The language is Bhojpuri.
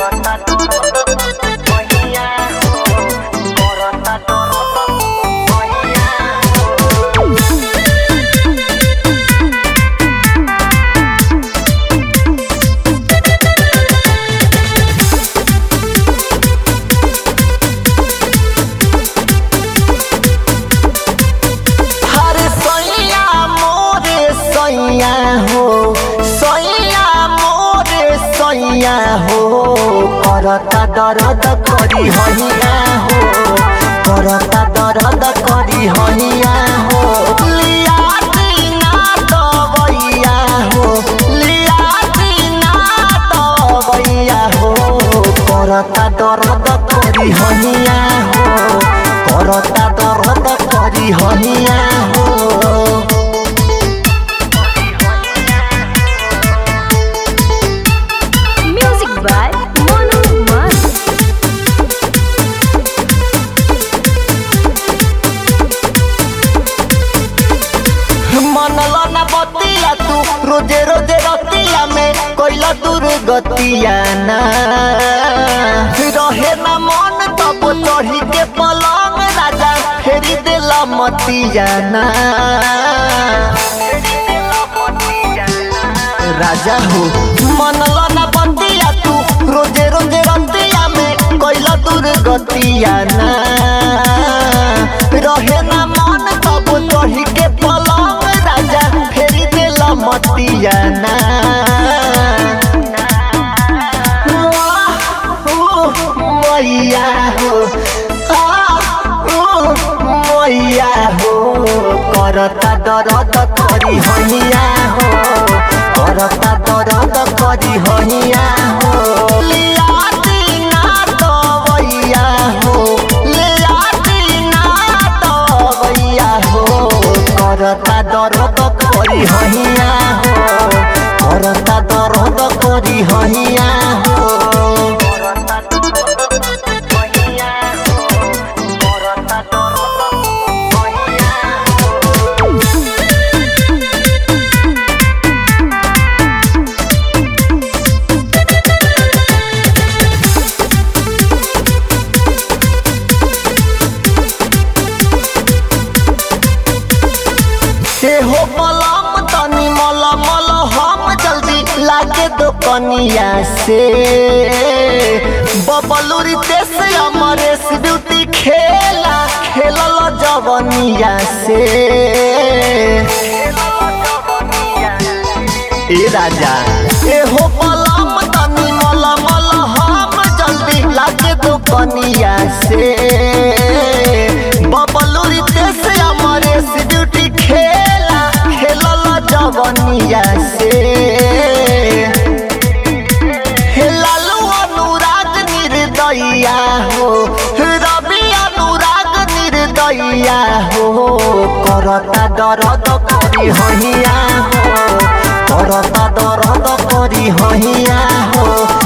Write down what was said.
करता दर्द करी हइया हो, करता दर्द करी हइया हो, लिया दीना दवैया हो, लिया दीना दवैया हो, करता दर्द करी हइया हो, करता दर्द करी हइया हो। रोजे रोजे रतिया में कोइला दुर्गतिया ना रहे ना मन तब चढ़ी के पलंग राजा फेरी देला मतिया ना राजा हो मनला ना बतिया तू रोजे रोजे रतिया में कोइला दुर्गतिया ना रहे ना मन तब चढ़ी के पलंग राजा फेरी देला मतिया ना मैया हो मैया हो, करता दर्द करी हइया हो, करता दर्द करी हइया हो, लिया दीना दवैया हो, लिया दीना दवैया हो, करता दर्द करी हइया हो, करता दर्द करी हइया हो। हो मलम तनी मल मल हम जल्दी लागे दुकनिया से, बबलूरी देश अमरेश ब्यूटी खेला खेलल जवनिया से। ए राजा ए हो मलम तनी मल मल हम जल्दी लागे दुकनिया से, बबलूरी देश अमरेश ब्यूटी खेला खेलल जवनिया से। लालू अनुराग निर्दया हो, रवि अनुराग निर्दया हो, करता दर्द करी हइया हो, करता दर्द करी हइया हो।